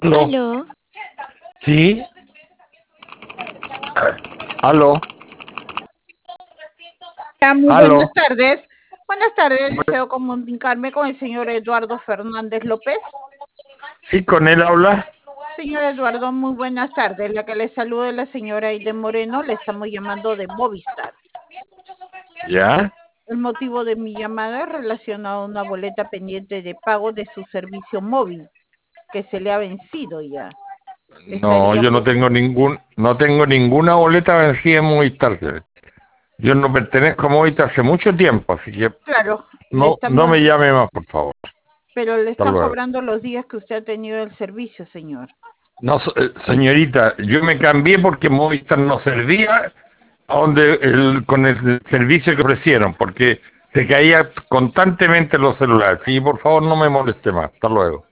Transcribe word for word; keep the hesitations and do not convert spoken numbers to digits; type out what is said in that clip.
Aló, Aló, sí, aló, Hola, muy buenas aló. tardes. Buenas tardes, deseo comunicarme con el señor Eduardo Fernández López. Sí, con él habla. Señor Eduardo, muy buenas tardes. La que le saluda es la señora Aide Moreno, le estamos llamando de Movistar. ¿Ya? El motivo de mi llamada es relacionado a una boleta pendiente de pago de su servicio móvil, que se le ha vencido ya. No, Estaría yo no por... tengo ningún, no tengo ninguna boleta vencida en Movistar. Yo no pertenezco a Movistar hace mucho tiempo, así que Claro, le no, no estamos, me llame más, por favor. pero le Hasta están luego. cobrando los días que usted ha tenido el servicio, señor. No, so- eh, señorita, yo me cambié porque Movistar no servía a donde el, con el servicio que ofrecieron, porque se caía constantemente los celulares. Sí, por favor, no me moleste más. Hasta luego.